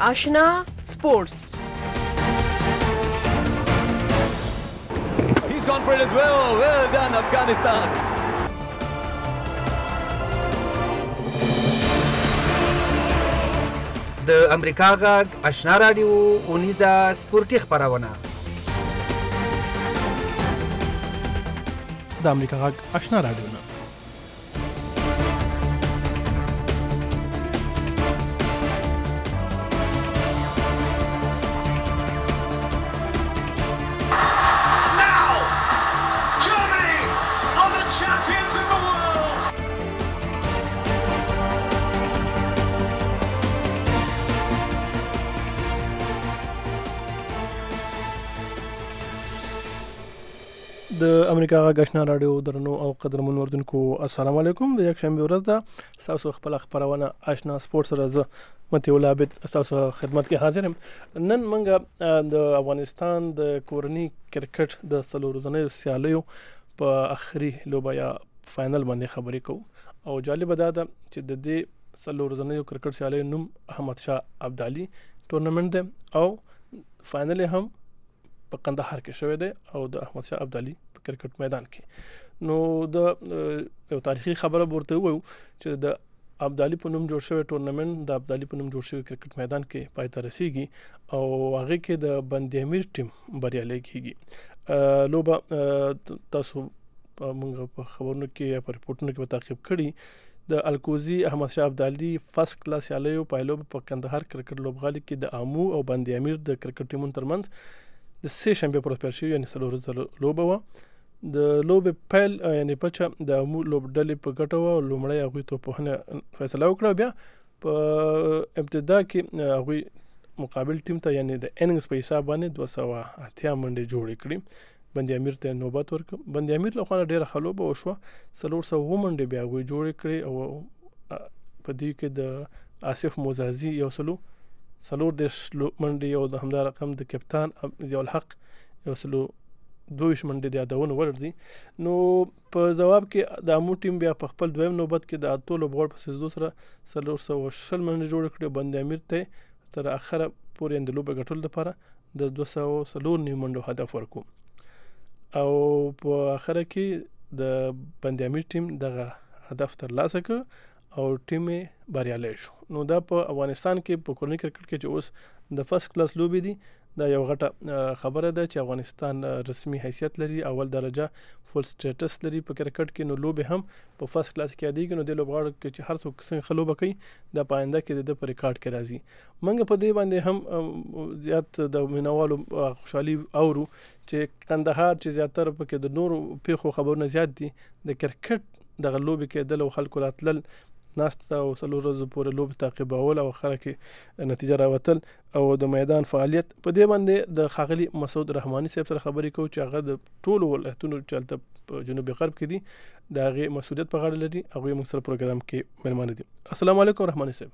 آشنا سپورتس. He's gone for it as well. Well done, Afghanistan. د امریکا غږ آشنا رادیو اونیزه سپورتي خبرونه. د امریکا غږ آشنا رادیو نه د امریکا غږ آشنا رادیو درنو او قدرمن اوردونکو السلام علیکم. د یک شنبه ورځ ده. تاسو خپل خبرونه آشنا سپورت سره زه متي ولابد تاسو خدمت کې حاضر یم. نن موږ د افغانستان د کورنۍ کرکټ د څلورځنیو سیالیو په اخري لوبه یا فائنل باندې خبرې کوو او جالب ده چې د دې څلورځنیو کرکټ سیالیو نوم احمد شاه ابدالي ټورنمنت دی او فائنل هم په قندهار کې شوی دی او د احمد شاه ابدالي په کرکټ میدان کې. نو د یو تاریخي خبره ورته وایو چې د ابدالي په نوم جوړ شوی ټورنمنت د ابدالي په نوم جوړ شوی کرکټ میدان کې پای ته رسیږي او هغه کې د بندي امیر ټیم بریالي کیږي. لوبه تاسو موږ په خبرونو کې یا په ریپورتونو کې تعقیب کړي. د الکوزي احمد شاه ابدالي فرست کلاس یالیو پایلوب په قندهار کرکټ لوبغالي کې د امو او بندي امیر د کرکټ ټیمونو ترمنځ د سه شنبه پر پیل شوی یعنی څلور لوبه و. د لوبې پیل یعنی پچا د امو لوبډلې په ګټه و. لومړی هغه ته په هنه فیصله وکړه، بیا په ابتدا کې هغه مقابل ټیم ته یعنی د اننګز په حساب باندې 280 منډې جوړې کړې. بندي امیر ته نوبت ورک. بندي امیر له خوا ډیره خلوبه وشو. 300 منډې بیا هغه جوړې کړې او په دې کې د آصف موزازي یو سلور د منډې او د همدا رقم د کپتان ضیاء الحق یو 22 منډې د یادونه وردي. نو په جواب کې د امو ټیم بیا په خپل دویم نوبت کې د اتلو بغور په سیزدو سره 320 منډې جوړ کړې. بندي امیر ته تر اخره پورې د لوبه ګټل لپاره د 203 منډو هدف ورکو او په اخره کې د بندي امیر ټیم دغه هدف ترلاسه کړ او ټیم بریالي شو. نو دا په افغانستان کې په کورنۍ کرکټ کې چې اوس د فرست کلاس لوبې دي دا یو غټه خبره ده چې افغانستان رسمي حیثیت لري، اول درجه فول سټیټس لري په کرکټ کې. نو لوبې هم په فرست کلاس کې دي. نو د لوبغاړو کې چې هر څوک څنګه خلوبه کوي د پاینده کې د پر ریکارډ کې راځي. منګ په دې باندې هم زیات د مینوالو خوشحالي اورو چې قندهار چې زیاتره پکې د نورو پیښو خبرونه زیات دي د کرکټ د لوبې کې د خلکو راتلل ناسته او څلور ورځې پورې لوب تعقیبول او اخر کې نتیجه راوتل او د میدان فعالیت. په دې باندې د خاغلی مسعود رحماني صاحب سره خبرې کوو چې هغه د ټولو ولایتونو چلته په جنوبي غرب کې دي د هغه مسؤلیت په غاړه لري. هغه موږ سره پروګرام کې مهمان دي. السلام علیکم رحماني صاحب.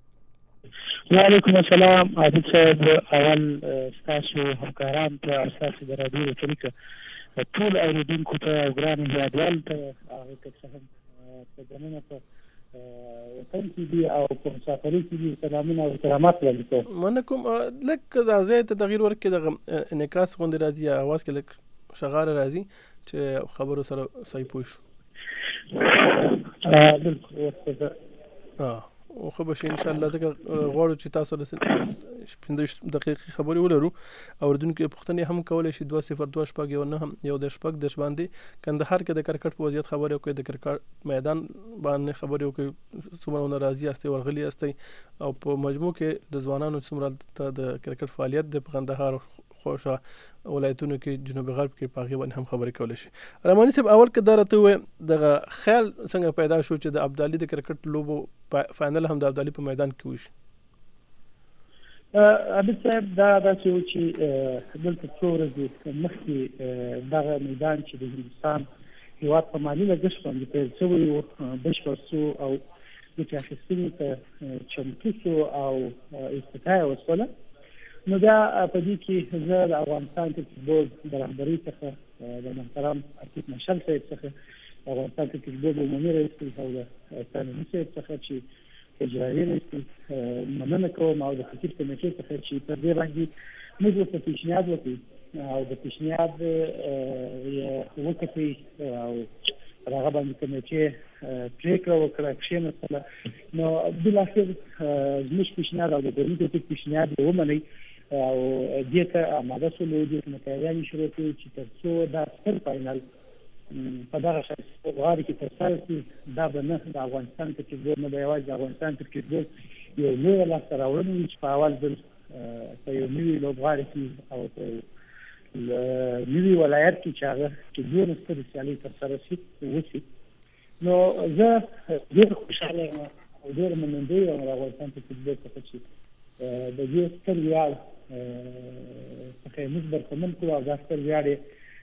وعلیکم السلام عادل صاحب. اول تاسو همکاران ته اساس د رادیو طریقه ټول اوریدونکو ته او ګران هیوادوال ته هغه څه هم په ځانونه په وطن کې دي او په مسافرۍ کې دي سلامونه او احترامات ولیکو. منکم لکه د ځای ته تغییر ورکړي د انعکاس غونډه راځي اواز کې لک شغاره راځي چې خبرو سره صحیح پوه شو. او خو به ان شاء الله دا غواړو چې تاسو له 15 دقیقې خبرې ولرو او اردوونکو پښتنې هم کولای شي 202 شپږ یو نه یو د شپږ د باندې کندهار کې د کرکټ په وضعیت خبرې کوي، د کرکټ میدان باندې خبرې کوي، څومره ناراضي استي ورغلي استي او په مجموع کې د ځوانانو څومره د کرکټ فعالیت د قندهار خوشا ولایتونو کې جنوب غرب کې پاغي باندې هم خبرې کولای شي. رحماني صاحب اول کې درته وې د خیال څنګه پیدا شو چې د ابدالي د کرکټ لوبو فائنل هم د ابدالي په میدان کې وشي؟ ابد صاحب دا چې دلته څو ورځې مخکې دغه میدان چې د هندوستان هیواد په مالي لګښت باندې پیل شوی و بشپړ شو او د اخیستنې ته چمتو شو او افتتاح یې وشوله. نو بیا په دې کې زه د افغانستان کرکټ بورډ د رهبرۍ څخه د محترم عتیق مشال صاحب څخه د افغانستان کرکټ بورډ عمومي رئیس او د قانوني صاحب څخه چې اجرایي رئیس مننه کوم او د فکر کمیټې څخه چې پر دې باندې موږ ورته پیشنهاد وکړو او د پیشنهاد یې وکړئ او هغه باندې کمیټې پریکړه وکړه کښېنستله نو بالاخره زموږ پیشنهاد او د ګورنمنټ پیشنهاد یې ومنئ او دې ته آماده شولو دې ته متحدانې شروع کړو چې تر څو دا ستر فاینل په دغه غاړه کې ترسره شي دا به نه د افغانستان کرکټ نه به یوازې د افغانستان کرکټ یو لویه لاسته راوړنه وي چې په اول ځل په یو نوي لوبغاړي کې او په نوي ولایت کې چې هغه کې دونه سترې سیالۍ ترسره شي وشي نو زه ډېر خوشحاله یم او ډېر منندوی یم د افغانستان کرکټ څخه چې د دې ستر ویاړ څخه موږ برخمن کړو او دا ستر ویاړ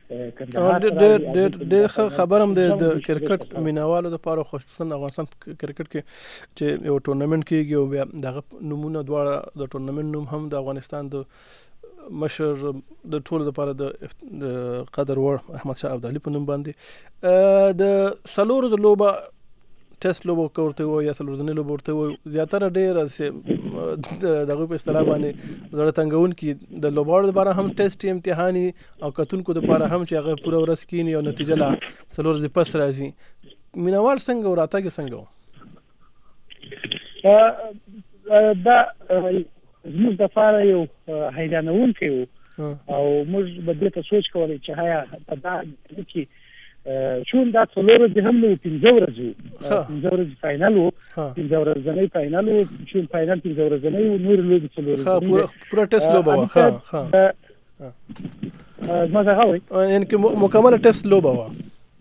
ډېر ښه خبر هم د کرکټ مینوالو لپاره خصوصا افغانستان کرکټ کې چې یو ټورنمنت کېږي او بیا دغه نومونه دواړه د ټورنمنت نوم هم د افغانستان د مشر د ټولو لپاره د قدر وړ احمد شاه ابدالي په نوم باندې د څلورو د لوبه ټیسټ لوبه ورته وایي یا څلورځنۍ لوبه ورته وایي زیاتره ډېر دغه په اصطلاح باندې زړه تنګونکي د لوبغاړو لپاره هم ټیسټ امتحاني او کتونکو لپاره هم چې هغه پوره ورځ کښېني او نتیجه لا څلور ورځې پس راځي مینوال څنګه او راتګ څنګه و دا زموږ دپاره یو حیرانوونکی و او موږ به دې ته سوچ کولی چې هیا په دا کې چون دا څلور ورځې هم نه 15 ورځې وو 15 ورځې فاینل وو 15 ورځنۍ فاینل وو چون فاینل 15 ورځنۍ وو نور لوبې څلور ورځې پوره ټیسټ لوبه وه زما څنګه وایي یعنې کې مکمله ټیسټ لوبه وه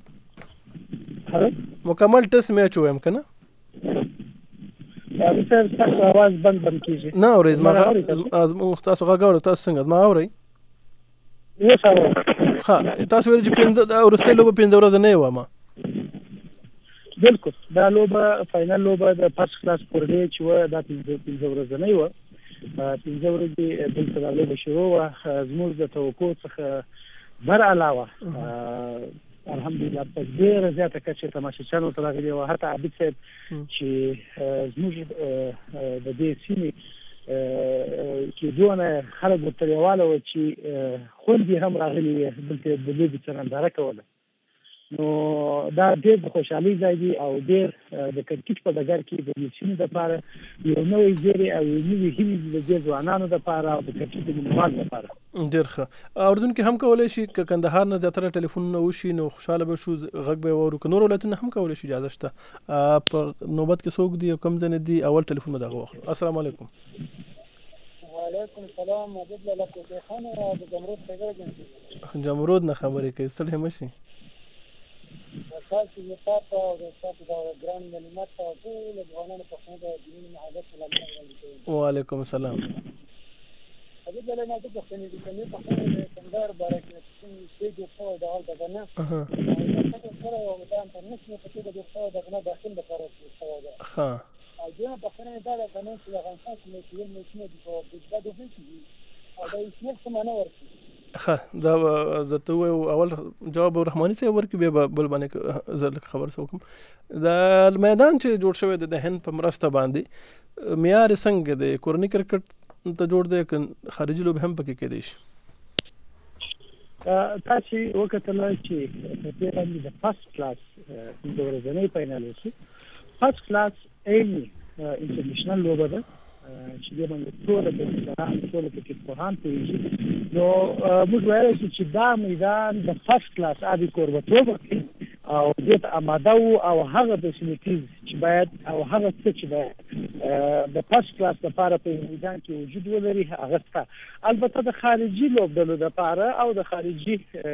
مکمل ټیسټ میچ ویم که نه صاحب تاسو اواز بند کېږي نه اورئ زما تاسو غږ اورئ تاسو څنګه زما اورئ اوس اورئ ها تاسو ویل چې وروستۍ لوبه 15 ورځنۍ وه ما بلکل دا لوبه فاینل لوبه د فرست کلاس پورډی چې وه دا 15 ورځنۍ وه 15 ورځې دلته دا لوبه شروع وه زموږ د توقع څخه بر علاوه الحمدلله په ډېره زیاته کچه تماشچیانو ته راغلي وه حتی عابد صاحب چې زموږ د دې سیمې کې دونه خلک ورته لیواله وه چې خوند یې هم راغلي وي دلته د لوبې څه ننداره کوله نو دا ډېر د خوشحالۍ ځای دی او ډېر د کرکټ په ډګر کې د دې سیمې دپاره یو نوی زیری او یو نوي هیلې د دې ځوانانو دپاره او د کرکټ د مینوالو دپاره ډېر ښه اردوونکي هم کولی شي که کندهار نه زیاتره ټلیفونونه وشي نو خوشحاله به شو غږ به یې واورو که نور ولایتونه هم کولی شي اجازه شته په نوبت کې څوک دي او کوم ځای نه دي اول ټلیفون به دغه واخلو السلام علیکم وعلیکم السلام محمد الله کوټی خان د جمرود پیغام جمرود نه خبرې کوي ستړی مه شي تاسو یې تاسو او تاسو د ګران ملت او ټول افغانانو په خوا د دیني محبت سلام علیکم وعلیکم السلام حبیب الله ما ته څنګه دي کومه په خوا د څنګه بارک چې د څو د حال د نه تاسو سره یو مدام په نشي په دې د څو د نه داخل د قرار څه ها او دغه په خنه دا د قانون چې افغانستان کې یو مشنه دي په دغه د دې او دا هیڅ څه معنی ورکړي ښه دا درته ووایو اول جواب رحماني صاحب ورکړي بیا بل باندې زه لږ خبر څه وکړم د میدان چې جوړ شوی دی د هند په مرسته باندې معیار یې څنګه دی کورني کرکټ ته جوړ دی که خارجي لوبې هم پکې کېدی شي تاسو وکتل چې په دې باندې د فرست کلاس د ورځنۍ فاینل وشي فرست کلاس اینی انټرنیشنل لوبه ده چې دې باندې ټول د ټول کرکټ پوهان پوهیږي نو موږ وایو چې دا میدان د فرست کلاس ابي کوربتوب او دې آماده او هغه د فیسیلیټیز چې باید او هغه څه چې باید د فرست کلاس لپاره په میدان کې وجود ولري هغه څه البته د خارجي لوبډلو لپاره او د خارجي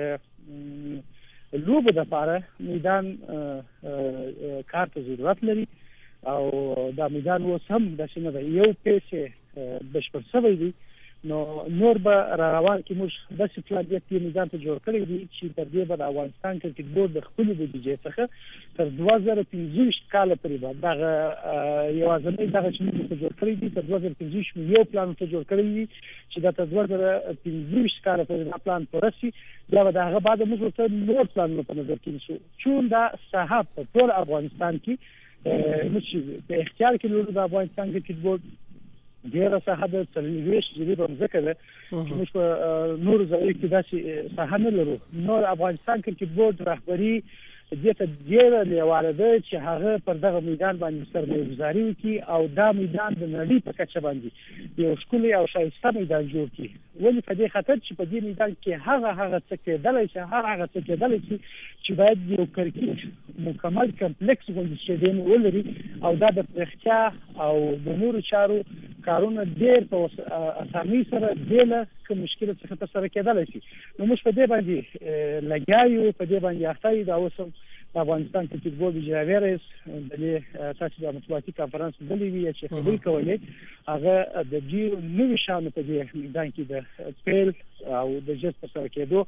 لوبو لپاره میدان کار ته ضرورت لري او دا میدان اوس هم داسې نه دی یو پیسې بشپړ شوی دی نو نور به را روان کې موږ داسې پلانیت یې میدان ته جوړ کړی دی چې تر دې به د افغانستان کرکټ بورډ د خپلې بودیجې څخه تر 2015 کاله پورې به دغه یوازینی دغه چې موږ ته جوړ کړی دی تر 2015 مو یو پلان ته جوړ کړی دی چې دا تر 2015 کاله پورې دا پلان پوره شي بیا به د هغه بعد موږ ته نور پلانونه په نظر کې نیسو چون دا ساحه په ټول افغانستان کې په اختیار کې لرو د افغانستان کرکټ بورډ ډیره ساحه د 23 جریبه مځکه ده چې موږ په نور ځای کې داسې ساحه نه لرو. نو افغانستان کرکټ بورډ رهبري دې ته ډیره لیواله ده چې هغه پر دغه میدان باندې سرمایه‌ګذاري وکړي او دا میدان د نړۍ په کچه باندې یو ښکلی او ښایسته میدان جوړ کړي. ولې په دې خاطر چې په دې میدان کې هغه څه کېدلی شي چې باید یو کرکټ مکمل کمپلیکس غوندې سټیډیم ولري او دا د پراختیا او د نورو چارو کارونه ډېر په اسانۍ سره بې له کوم مشکل څخه ترسره کېدلی شي. نو موږ په دې باندې لګیا یو، په دې باندې اخته یو. دا اوس هم د افغانستان کرکټ بورډ اجرایي رئیس تاسو د مطبوعاتي کانفرنس لیدلی وي چې خبرې کولې، هغه د ډېرو نوي شیانو په دې میدان کې د پیل او د جذب ترسره کېدو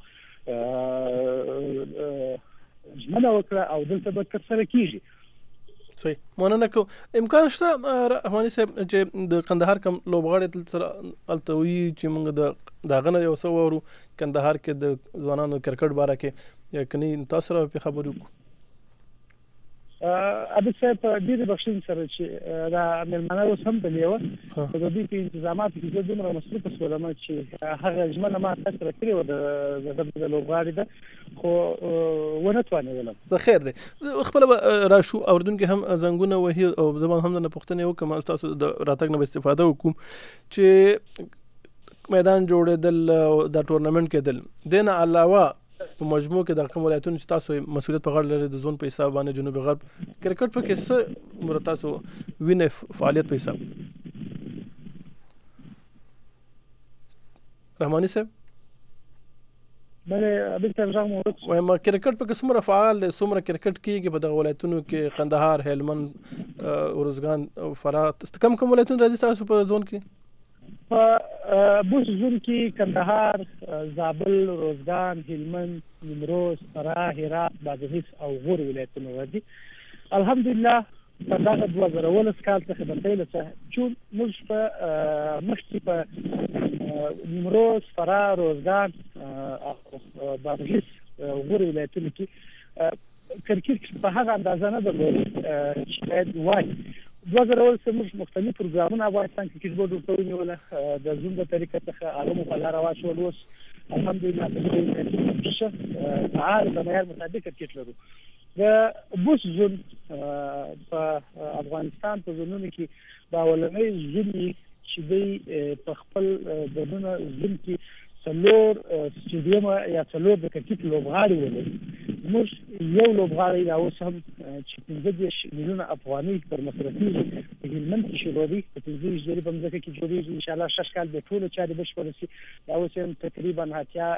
ژمنه وکړه او دلته به ترسره کېږي. صحیح، مننه کوم. امکان شته رحماني صاحب چې د کندهار کوم لوبغاړي دلته سره هلته وي چې موږ د هغه نه یو څه واورو کندهار کې د ځوانانو کرکټ باره کې، یا کني تاسو سره پرې خبرې وکړو؟ ابي صاحب ډېرې بخښنې سره چې دا مېلمانه اوس هم دلې وه، په د دوی په انتظاماتو کې زه دومره مصروفه شولم چې هغه ژمنه ما تاسو سره کړې وه د لوبغاړي ده، خو ونه توانېدلم. د خیر دی، خپله به راشو اورېدونکي هم زنګونه وهي او زه به هم درنه پوښتنې وکړم، تاسو د راتګ نه به استفاده وکړو چې میدان جوړېدل، دا ټورنمنټ کېدل، دې نه علاوه په مجموع کې د کوم ولایتونو چې تاسو مسؤلیت په غاړه لرئ د زون په حساب باندې جنوب غرب کرکټ په کې څه مر تاسو وینې فعالیت په حساب؟ رحماني صاحب بله ابي صاحب راغ مو وایم کرکټ په کې څومره فعال دی، څومره کرکټ کېږي په دغه ولایتونو کې؟ قندهار، هلمند، ارزګان، فراه، کوم ولایتونه راځي تاسو په زون کې؟ په بوش زون کې کندهار، زابل، روزګان، هلمند، نیمروز، فراه، هرات، بادغیس او غور ولایتونه راځي. الحمدلله په دغه 2019 کال څخه د پیل څخه چې موږ په مخکې په نیمروز، فراه، روزګان او بادغیس او غور ولایتونو کې کرکټ په هغه اندازه نه درلود چې باید وایي. 2019 موږ مختلف پروګرامونه افغانستان کرکټ بورډ ورته ونیوله، د زوم د طریقه څخه هغه مو په لاره واچول. اوس الحمدلله په دې فعال د معیار مطابق کرکټ لرو. د بوش زون په افغانستان په زونونو کې د اولنۍ زون چې دی په خپل دننه زون کې څلور سټیډیم یا څلور د کرکټ لوبغاړي ولري. موږ یو لوبغاړی دا اوس هم چې 15 میلیونه افغانۍ پر مصرفېږي په هلمند کې شروع دي، په 15 جریبه مځکه کې جوړېږي. انشاءالله 6 کال به ټولو چارې بشپړې شي. دا اوس هم تقریبا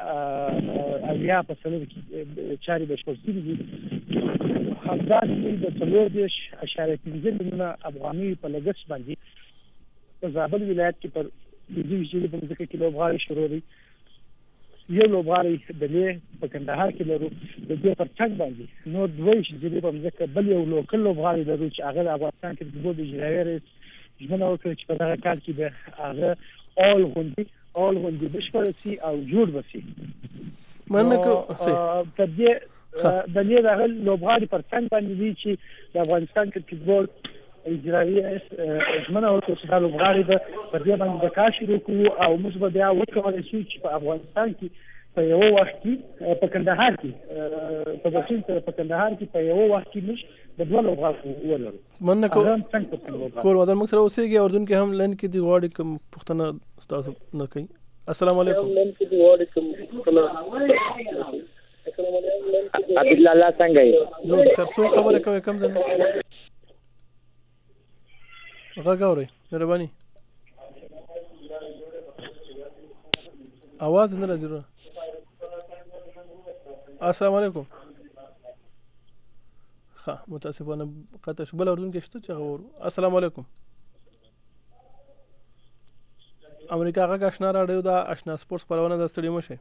80% کې چارې بشپړ شوي دي. همداسې د 4.5 میلیونه افغانۍ په لګښت باندې په زابل ولایت کې پر 15 جریبه مځکه کې لوبغاړي شروع دي. یو لوبغاړی د لې په کندهار کې لرو، د دې پر څنګ باندې نور 2 جریبه مځکه بل یو لوکل لوبغاړی لرو چې هغه د افغانستان کرکټ بورډ اجرایي رئیس ژمنه وکړه چې په دغه کال کې به هغه اول غوندې بشپړ شي او جوړ به شي. مننه تر دې د لې دغه لوبغاړي پر څنګ باندې دي چې د افغانستان کرکټ بورډ اجرایي رئیس ژمنه وکړه چې دا لوبغاړي به پر دې باندې د کار شروع کړو او موږ به بیا وکولی شو چې په افغانستان کې په یو وخت کې په کندهار کې په بخښنې سره په کندهار کې په یو وخت کې موږ د 2 لوبغاړو ولرو. مننه کوم. کول ودان موږ سره اوسېږي اردن کې هم لن کې دی غواړي کوم پوښتنه تاسو نه کوي. السلام علیکم. عبد الله څنګه یې؟ جوړ سر څو خبره کوي کم ځنه غاوري مهرباني आवाज نه راځي. السلام علیکم. ها متاسفانه قطع شو. بل اردن کې شته چې غوړو. السلام علیکم. امریکا غا آشنا راډیو دا آشنا سپورتس پرونه د سټډیوم شه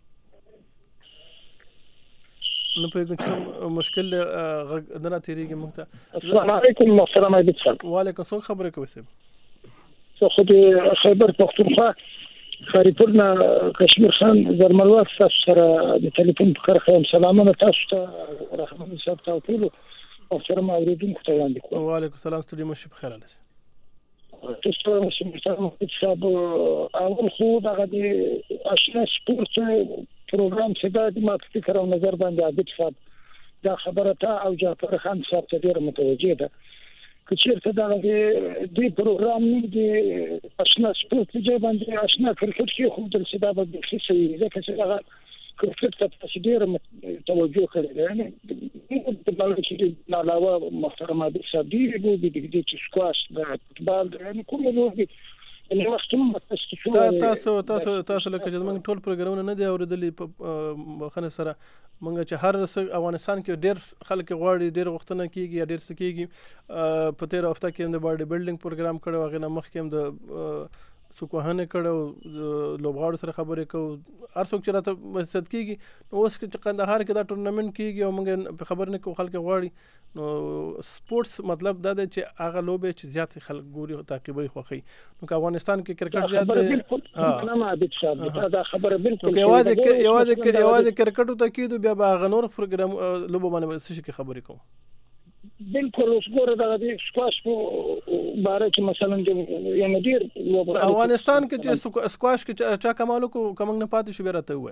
نو په کوم مشکل غدنا تیریږي مخته. السلام علیکم محترم عبد صاحب. وعلیکم السلام. خبره کوي سم څه خو د خیبر پختونخوا خریپورنا کشمیر خان زرملوات تاسو سره د ټلیفون په خیر خیم سلامونه تاسو ته رحمان صاحب ته ټول محترم اوریدونکو ته وړاندې کوم. وعلیکم السلام، ستړي مو شي، بخیر اوسئ. تاسو محترم صاحب اول خو دغه د آشنا سپورت پروګرام څخه د ما په فکر او نظر باندې عادت صاحب دا خبره ته او جعفر خان صاحب ته ډیره متوجه ده که چیرته دغه د پروګرام نه د آشنا سپورت ځای باندې آشنا کرکټ کې خو د سیدا به څه وي ځکه چې هغه کرکټ ته تاسو ډیره توجه کړی دی. یعنی د بل کې نه علاوه محترم عادل صاحب دی د سکواش د فوتبال یعنی کوم لوبي اللي وختم تاسو لکه چې موږ ټول پروګرامونه نه دی اوریدلي په خنه سره موږ چې هر افغانستان کې ډېر خلک غواړي ډېر غوښتنه کیږي یا ډېر څه کیږي په 13 هفته کې د باډي بلډینګ پروګرام کړو هغه نه مخکې هم د سکوهانه کړو لوبغاړو سره خبرې کوو هر څوک چې راته مسد کیږي نو اوس چې قندهار کې دا ټورنمنت کیږي او موږ خبر نه کوو خلک غواړي نو سپورتس مطلب دا دی چې هغه لوبه چې زیات خلک ګوري او تعقیبوي خوخي نو که افغانستان کې کرکټ زیات دی دا خبره بالکل یوازې کرکټ ته کیدو بیا به غنور پروګرام لوبه باندې څه شي خبرې کوو بالکل اوس ګوره دغه د سکواش په باره کې مثلا یعنی ډېر افغانستان کې چې سکواش کې چا کمالو کو کوم نه پاتې شو بیرته وای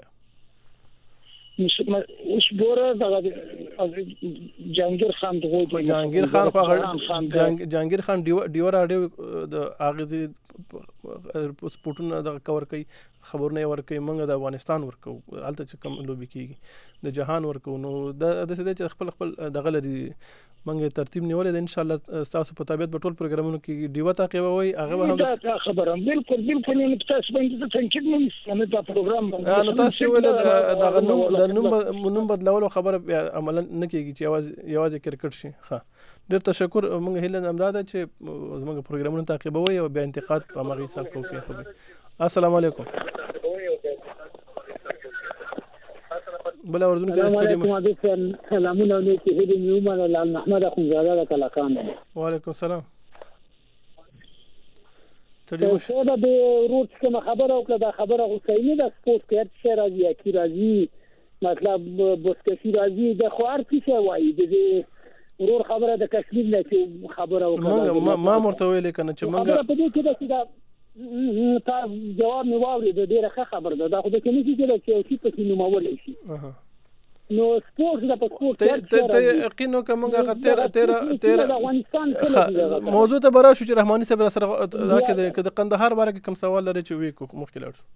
اوس ګوره دغه جهانگیر خان دغه جهانگیر خان ډیو راډیو د اغه سپورټونه د کور کوي خبرونه ورکوي موږ د افغانستان ورکو الته چې کوم لوبي کیږي د جهان ورکو نو د دې چې خپل دغه لري موږ ترتیب نیولې ده ان شاء الله تاسو په تابعیت په ټول پروګرامونو کې ډیو تعقیبوي هغه به هم دا خبره بالکل نه تاسو باندې تنقید نه دا پروګرام نو تاسو ول د نوم بدلولو خبره عمل نه کیږي چې یوازې کرکټ شي. ها ډېر تشکر موږ هیله امداد چې موږ پروګرامونه تعقیبوي او بیا انتقاد په مغي حساب کوو کې خبر. السلام علیکم بل اردن کې ستړي مشه سلامونه علیکم هدي نیومه لال محمد اخونزاده کلاکان. وعلیکم السلام ستړي مشه دا به روټ کوم خبره او کله خبره حسینی د سپورت کې څه راځي کی راځي مطلب بوسکشي راځي د خوار څه وایي د ورور خبره د کشمیر نه چې خبره وکړه ما مرته ویل کنه چې موږ په دې کې دا تا جواب نو واوري د ډیره خبره ده خو د کې نشي چې چې په کې نو مول شي نو سپورت د پاسپورت ته یقینو کومه غتیر افغانستان موضوع ته برا شو چې رحماني صاحب سره دا کې د قندهار باره کې کوم سوال لري چې وی کو مخکې لاړ شو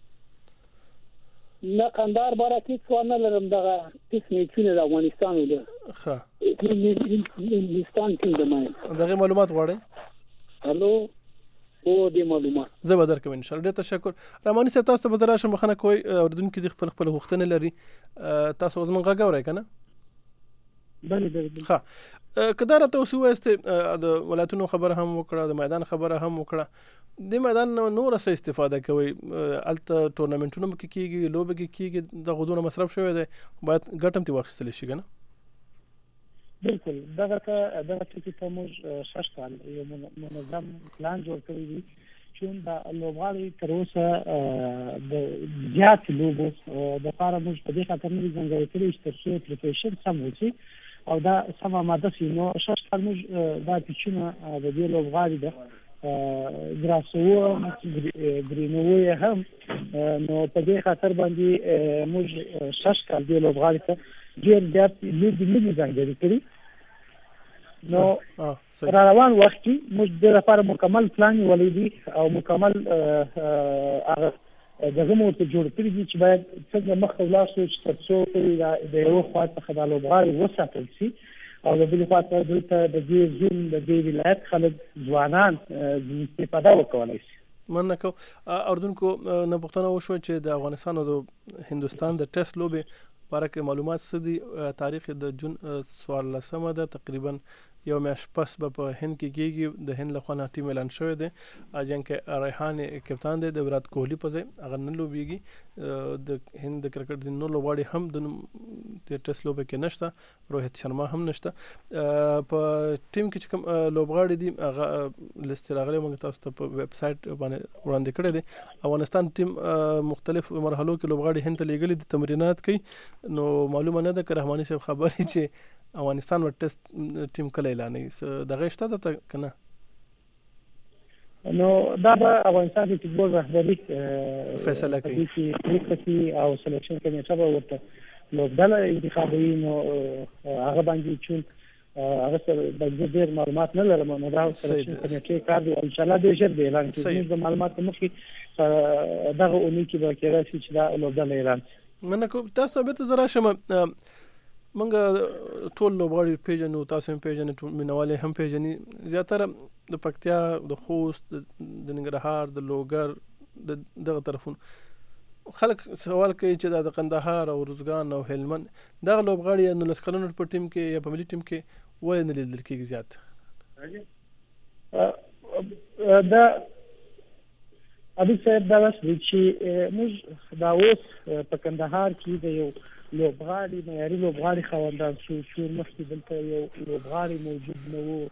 نه قندهار باره کې څه نه لرم دغه قسمه چې د افغانستان ده ښه هندستان کې دغه معلومات غواړي الو او دې معلومات زه به درکوم ان شاء الله. ډېر تشکر رحماني صاحب تاسو به دراشه مخنه کوی اردن کې د خپل غوښتنې لري تاسو زمونږ غاورئ کنه بله ها کدا راته اوس واسطه د ولایتونو خبره هم وکړه د میدان خبره هم وکړه د میدان نور څه استفاده کوي الته ټورنمنټونو کې کیږي لوبه کې کیږي د غوډونو مصرف شوی دی باید ګټم تی واخیستل شي کنه بالکل دغه چې موږ شاشتال یو منظم پلان جوړ کړی دی چې دا لوبغاړي تر اوسه د زیات لوبو د لپاره موږ په دې خاطر نه ځانګړي کړی چې تاسو پروفیشن سم وسی او دا سم ماده سي نو شاشتال موږ دا چې د دې لوبغاړي د ګراسو ګرینوي هم نو په دې خاطر باندې موږ شاشتال د لوبغاړي ته ډېر زیات لوبي ځانګړي کړی نو روان وخت کې موږ د لپاره مکمل پلان ولې او مکمل هغه دغه مو ته جوړ کړی چې باید څنګه مخ ته ولاړ شو چې تاسو د یو خواته خدای لوبغاړي وساتل شي او د بل خواته د دې زون د دې ولایت خلک ځوانان استفاده وکولای شي. مننه کو اردن کو نه پښتنه وشو چې د افغانستان او د هندستان د ټیسټ لوبه بارکه معلومات سدي تاریخ د جون 14 ده تقریبا یو میاشت پس په هند کې کېږي د هند له خوا ټیم اعلان شوی دی اجن کې ریحان کپتان دی د وراټ کوهلی په ځای هغه نه لوبيږي د هند کرکټ د نو لوباړي هم د د ټیسټ لوبه کې نشته، روهیت شرما هم نشته. په ټیم کې چې کوم لوبغاړي دي هغه لیست راغلی موږ تاسو ته په ویب سایټ باندې وړاندې کړی دی. افغانستان ټیم مختلف مرحلو کې لوبغاړي هند ته لیږلي دي، تمرینات کوي. نو معلومه نه ده که رحماني صاحب خبرې چې افغانستان ور ټیسټ ټیم کله اعلانوي دغه شته ده که نه؟ نو دا به افغانستان کې فوټبال رهبري فیصله کوي او سلیکشن کمیټه به ورته لوبډله انتخابوي. نو هغه باندې چون هغه سره د ډېر معلومات نه لرم، نو دا سلیکشن کمیټې کار دی، ان شاء الله ډېر ژر به اعلان کړي. د معلومات مخکې دغه اونۍ کې به کېدای شي چې دا لوبډله اعلان شي. مننه کوم. تاسو بیرته زه راشم. موږ ټول لوبغاړي پیژنو، تاسو هم پیژنئ، ټول مینوالې هم پیژني. زیاتره د پکتیا، د خوست، د ننګرهار، د لوګر، دغه طرفونو خلک سوال کوي چې دا د قندهار او روزګان او هلمند دغه لوبغاړي 19 کلونو په ټیم کې یا په ملي ټیم کې ولې نه لیدل کېږي زیات؟ دا ابي صاحب دا وایي چې موږ دا اوس په کندهار کې د یو لوبغاړي معیاري لوبغاړي خواندان شو چې مخکې دلته یو لوبغاړي موجود نه و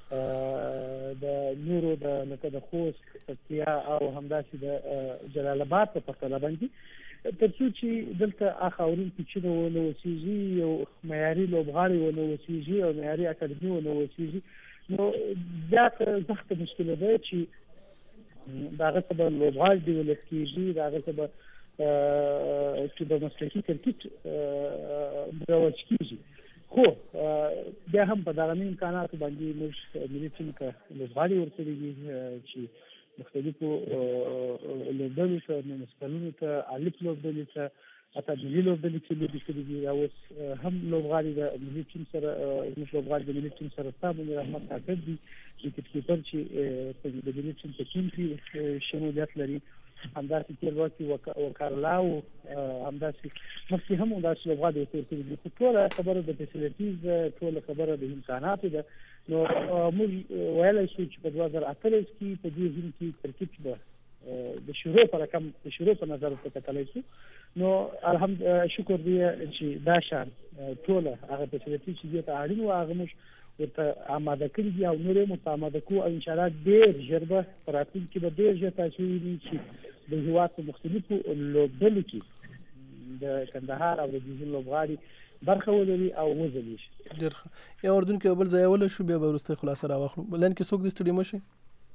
د نورو د لکه د خوست، پکتیا او همداسې د جلال آباد په پرتله باندې تر څو چې دلته خاورین پیچونه ونه اوسېږي، یو معیاري لوبغاړي ونه اوسېږي او معیاري اکاډمي ونه اوسېږي، نو زیات سخته مشکله ده چې د هغه څه به لوبغاړي ډیولپ کېږي، د هغه څه به چې د مسلکي کرکټ مروج کېږي. خو بیا هم په دغه امکاناتو باندې موږ ملي ټیم ته لوبغاړي ورکړي دي چې مختلفو لوبډلو ته، 19 کلونو ته، الف لوبډلې ته، حتی ملي لوبډلې کې لوبې کړي دي. او اوس هم لوبغاړي د ملي ټیم سره، زموږ لوبغاړي د ملي ټیم سره ستا باندې رحمت کاکړ دي، ویکټ کیپر چې د ملي ټیم په ټیم کې شمولیت لري. همداسې تېر وخت کې وکارلاو، همداسې مخکې هم همداسې لوبغاړي ورکړي دي. خو ټوله خبره د فیسیلیټیز، ټوله خبره د امکاناتو ده. نو موږ ویلی شو چې په 2018 کې په دې ځین کې کرکټ به د شروع په رقم د شروع په نظر ورته کتلی شو. نو شکر دی چې دا شان ټوله هغه فیسیلیټي چې دې ته اړین وو هغه موږ ورته آماده کړي دي او نور یې متاماده کوو. او انشاءالله ډېر ژر به په راتلونکي کې به ډېر ژر تاسو وینئ چې د هېواد په مختلفو لوبډلو کې د کندهار او د جیزون لوبغاړي برخه ولري او وځلیږي. ډېر ښه. یا اردن کې بل ځای وله شو، بیا به وروسته خلاصه راواخلو. لین کې څوک دې ستړي مه شئ.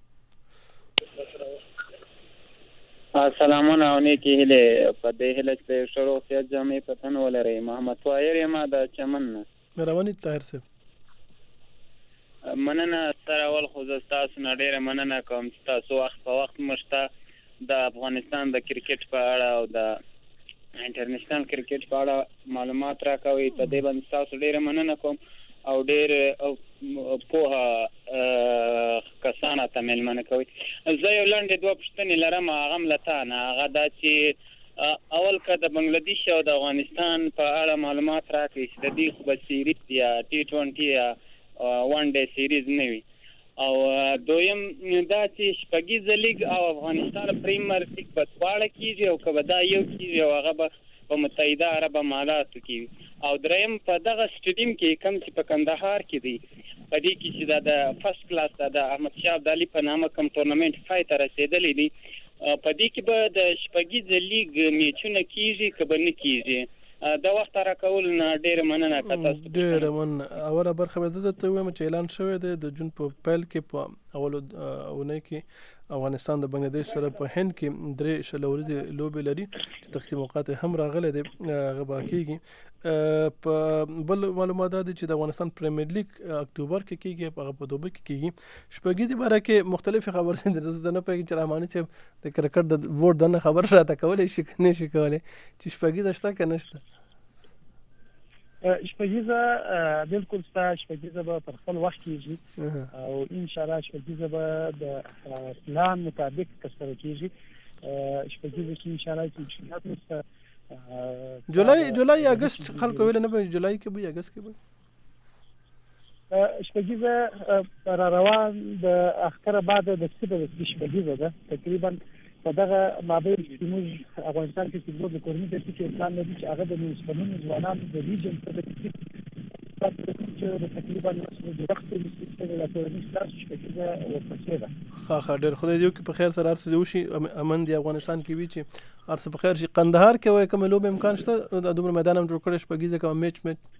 سلامونه او نیکې هیلې. په دې هیله چې د ښه روغتیا جامې په تن ولرئ. محمد طاهر یم د چمن نه. مهرباني طاهر صاحب. مننه. سر اول خو زه ستاسو نه ډېره مننه کوم چې تاسو وخت په وخت موږ ته د افغانستان د کرکټ په اړه او د انټرنیشنل کرکټ په اړه معلومات راکوئ. په دې باندې ستاسو ډېره مننه کوم او ډېر پوهه کسانو ته مېلمانه کوئ. زه یو لنډې 2 پوښتنې لرم، هغه هم له تا نه. هغه دا چې اول که د بنګلادیش او د افغانستان په اړه معلومات راکړئ چې د دې خو به سیریز یا T20 یا ون ډے سیریز نه وي، او دویم دا چې شپږیزه لیګ او افغانستان پریمیر لیګ په دواړه کېږي او که به دا یو کېږي او هغه به په متحده عرب اماراتو کې وي، او دریم په دغه سټیډیم کې کوم چې په کندهار کې دی په دې کې چې دا د فرست کلاس د احمدشاه ابدالي په نامه کوم تورنمنټ پای ته رسېدلی دی، په دې کې به د شپږیزه لیګ میچونه کېږي که به نه کېږي؟ دا وخت راکول نه ډېره مننه. ډېره مننه. اوله برخه به زه درته ووایم چې اعلان شوی دی د جون په پیل کې په اولو اونۍ کې افغانستان د بنګلادیش سره په هند کې 3 شل ورځې لوبې لري چې تقسیم اوقات هم راغلی دی، هغه به کېږي. په بل معلومات دا دی چې د افغانستان پریمیر لیګ اکتوبر کې کېږي، هغه په دوبۍ کې کېږي. شپږیزې باره کې مختلفې خبرې دي، زه نه پوهېږم چې رحماني صاحب د کرکټ د بورډ دننه خبر راته کولی شي که نه شي کولی چې شپږیزه شته که نشته؟ شپږیزه بالکل ستا شپږیزه به پر خپل وخت کېږي او انشاءالله شپږیزه به د پلان مطابق ترسره کېږي. شپږیزه کې انشاءالله چې وروسته جولای یا اګست خلکو ویل نه به جولای کې به اګست کې به شپږیزه را روان د اختر بعد د شپږیزه ده تقریبا په دغه مابین کې موږ افغانستان کې فوټبال د کورنۍ د ټیټ امکان لري چې هغه د نوسپنونو ځوانانو د ریجن څخه د تقریبا د وخت په نسبت د کورنۍ ستاسو شپږه ورپسې ده. ښه ډېر خدای دې وکړي په خیر سره هر څه دې وشي، امن دی افغانستان کې وي چې هر څه په خیر شي. قندهار کې وایي کومه لوبه امکان شته د دومره میدان هم جوړ کړی شپږیزه کوم میچ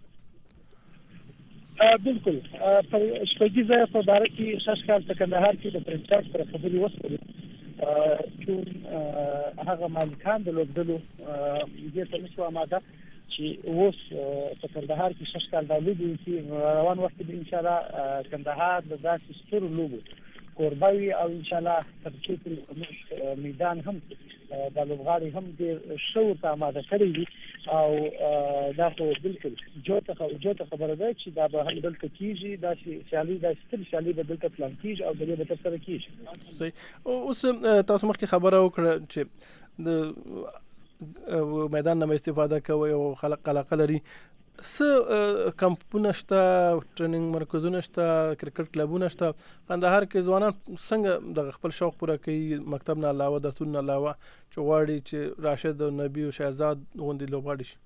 بالکل په شپږیزه په باره کې شش کال په کندهار کې د پرنسپل پر خبري وسپړي چې هغه مالکان د لوبډلو دې ته نشو آماده چې اوس په کندهار کې شش کال د لوبي چې روان وخت به ان شاء الله کندهار د داسې ستورو لوبو قرباوي او ان شاء الله تر څو میدان هم د لوبغاړي هم د شو ته آماده کړی دي او دا خو بالکل جوته خبره ده چې دا به هم دلته کیږي دا چې شالي دا ستل شالي به دلته پلان کیږي او دلته به تر سره کیږي. اوس تاسو مخکې خبره وکړه چې د میدان نه استفاده کوي او خلک علاقه لري. کمپونه شته، ټریننګ مرکزونه شته، کرکټ کلبونه شته. قندهار کې ځوانان څنګه د خپل شوق پوره کوي مکتب نه علاوه درسونه علاوه چې غواړي چې راشد او نبی او شهزاد غوندې لوبغاړي شي؟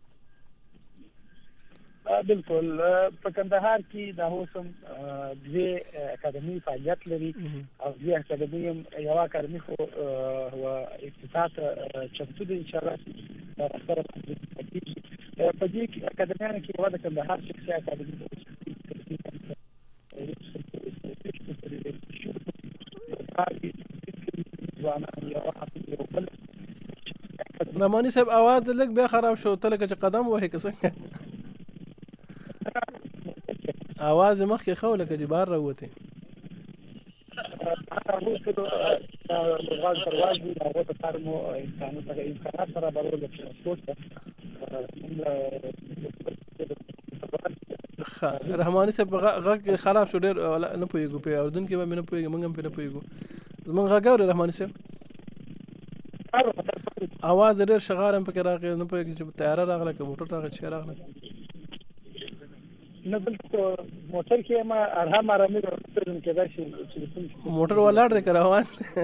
بالکل په کندهار کې دا اوسم دوه اکاډمي فعالیت لري او دوه اکاډمي یو اکاډمي خو هو افتتاح چمتو دي ان شاء الله سره په دې اکاډمي کې یو د کندهار شخصي اکاډمي رحماني صاحب आवाज لږ بیا خراب شو، ته لکه چې قدم وهې که څنګه आवाज مخکې خو لکه چې بار راوته رحماني صاحب غږ خراب شو ډېر نه پوهېږو په اردن کې به مې نه پوهېږو موږ هم پې نه پوهېږو. زمونږ غږ اورې رحماني صاحب؟ आवाज ډېر شغار هم پکې راغی، نه پوهېږم چې تیاره راغله که موټر راغی چې راغله. نه بالکل موټر کې ما ارهام آرامي ورته کېدای شي چې موټر ولاړ دی که روان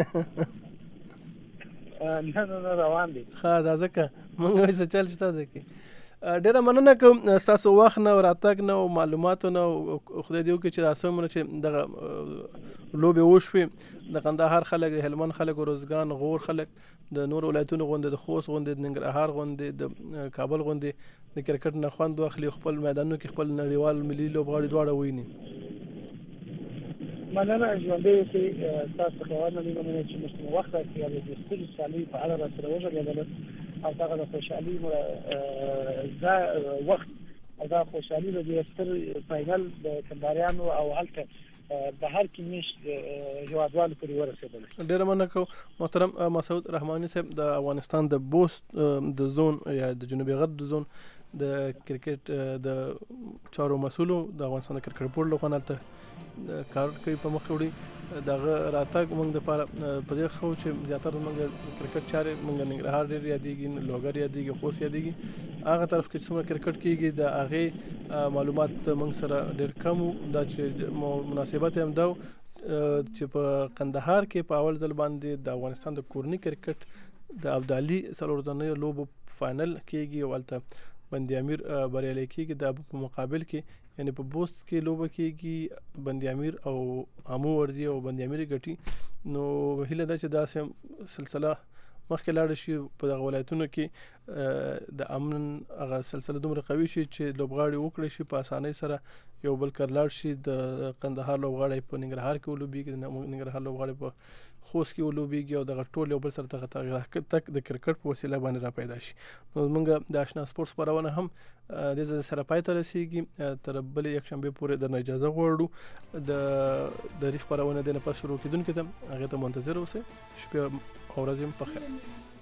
نه روان دی. ښه دا ځکه موږ وایي څه چل شته دی کې. ډېره مننه کوم ستاسو وخت نه او راتګ نه او معلوماتو نه. خدای دې وکړي چې دا څومره چې دغه لوبې وشوې د قندهار خلک، د هلمند خلک، روزګان، غور خلک، د نور ولایتونو غوندې، د خوست غوندې، د ننګرهار غوندې، د کابل غوندې د کرکټ نه خوند واخلي، خپل میدانونو کې خپل نړیوال ملي لوبغاړي دواړه وویني. مننه ژوندی اوسئ. تاسو څخه مننه چې موږ وخت راکړی او د سترګې سیالۍ په اړه راسره وغږېدل او دغه د خوشحالي وخت او دا خوشحالي د ستر فاینل د کندهاریانو او هلته بهر کې میشت هیوادوالو پورې ورسېدل. ډېره مننه کوم محترم مسعود رحماني صاحب د افغانستان د بوست د زون یا د جنوبي غرب د زون د کرکټ د چارو مسؤلو د افغانستان د کرکټ بورډ لخوا هلته کار کوي په مخ وړي. دغه راتګ موږ دپاره په دې ښه و چې زیاتره موږ کرکټ چارې موږ ننګرهار ډېر یادېږي، لوګر یادېږي، خوست یادېږي. هغه طرف کې چې څومره کرکټ کېږي د هغې معلومات موږ سره ډېر کم و. دا چې مناسبت هم دا چې په قندهار کې په اول ځل باندې د افغانستان د کورني کرکټ د ابدالي څلور ورځنیو لوبو فاینل کېږي او هلته بندي امیر بریالی کېږي. د په مقابل کې یعنی په بوست کې لوبه کېږي، بندي امیر او امو ورځي او بندي امیر ګټي. نو هیله ده چې داسې سلسله مخکې لاړه شي په دغه ولایتونو کې د امن هغه سلسله دومره قوي شي چې لوبغاړي وکړي شي په اسانۍ سره یو بل کر لاړ شي. د قندهار لوبغاړي په ننګرهار کې ولوبېږي، د ننګرهار لوبغاړي په خوست کې ولوبېږي او دغه ټول یو بل سره دغه تک د کرکټ په وسیله باندې را پیدا شي. نو موږ د آشنا سپورټس خپرونه هم د سره پای ته رسیږي. تر بلې یکشنبې پورې درنه اجازه غواړو. د خپرونه د نه پس شروع کېدونکې ده، هغې ته منتظر اوسئ. شپې او ورځې په خیر.